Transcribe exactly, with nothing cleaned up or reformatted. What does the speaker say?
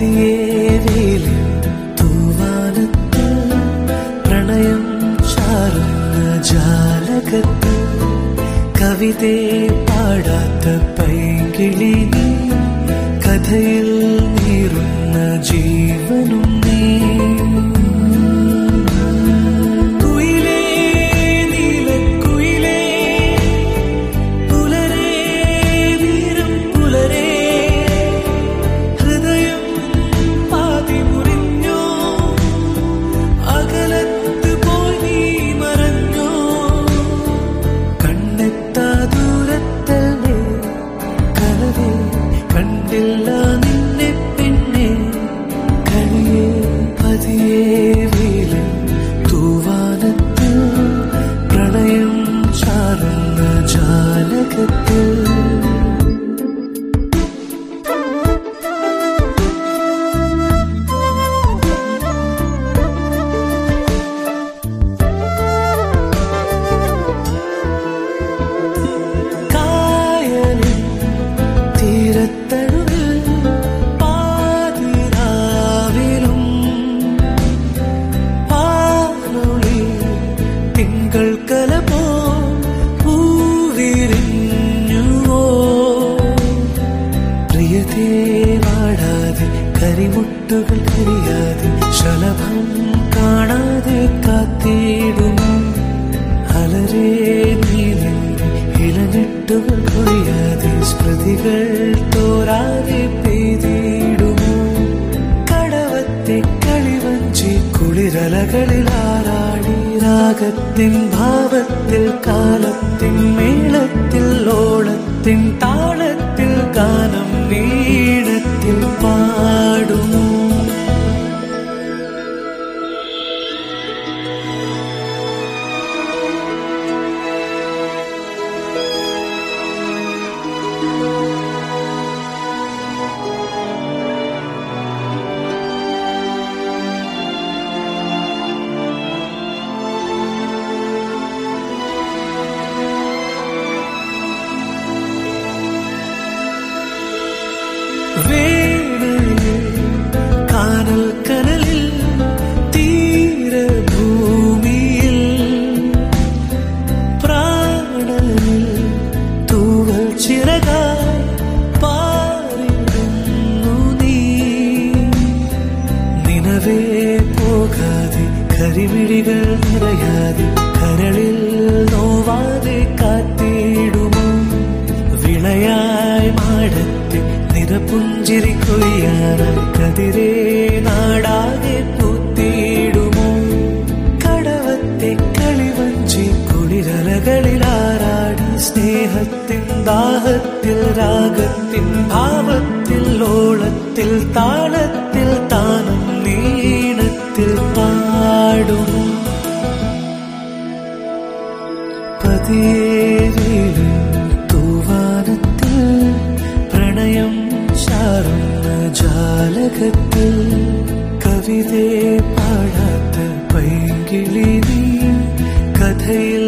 പതിയെ വെയിലിൽ തൂവാനത്തിൽ പ്രണയം ചാരുന്ന ജാലകത്തിൽ കവിതേ പാടാത്ത പൈങ്കിളി നീ, കഥയിൽ നീറുന്ന ജീവനും നീ. കുയിലേ നീലക്കുയിലേ പുലരേ വീരം പുലരേ, ഹൃദയം പാതി മുറിഞ്ഞോ അകലത്ത് പോയി നീ മറഞ്ഞോ. കണ്ണെത്താ ദൂരത്തേ കനവേ കണ്ടില്ല നിന്നെ പിന്നെ, കളിയേ പതിയേ വെയിലിൽ തൂവാനത്തിൽ പ്രണയം ചാരുന്ന ജാലകത്തിൽ. കായലിൻ തീരത്തണുവിൽ പാതിരാവിലും പാലൊളി തിങ്കൾ കലപോ പൂവിരിഞ്ഞുവോ. പ്രിയതേ വാടാതെ കരിമുട്ടുകൾ കരിയാതെ ശലഭം കാണാതെ കാത്തിടുമോ. അലരേ നീ നിന്റെ ഇലഞ്ഞെട്ടുകൾ കൊയ്യാതെ സ്മൃതികൾ തോരാതെ പെയ്തിടുമോ. കടവത്തെ കളിവഞ്ചി കുളിരലകളിലാറാടി രാഗത്തിൻ ഭാവത്തിൽ കാലത്തിൻ മേളത്തിൽ ഓളത്തിൻ താളത്തിൽ ഗാനം നീളത്തിൽ പാടുമോ. വേണലിൽ കാനൽ കനലിൽ തീരഭൂമിയിൽ പ്രാണനിൽ തൂവൽ ചിറകായി പാറിടുന്നു നീ. നിനവേ പോകാതെ കരിമിഴികൾ നിറയാതെ കരളിൽ നോവാതെ കാത്തിടുമോ. വിളയായി മാടത്തിൽ നിറപുഞ്ചിരി കൊയ്യാനായി കതിരേ നാടാകെ പൂത്തിടുമോ. കടവത്തെ കളിവഞ്ചി കുളിരലകളിലാറാടി സ്നേഹത്തിൻ ദാഹത്തിൽ രാഗത്തിൻ ഭാവത്തിൽ ഓളത്തിൽ താളത്തിൽ താനം നീണത്തിൽ പാടും. പതിയേ വെയിലിൽ തൂവാനത്തിൽ പ്രണയം ചാരുന്ന ജാലകത്തിൽ കവിതേ പാടാത്ത പൈങ്കിളി നീ, കഥയിൽ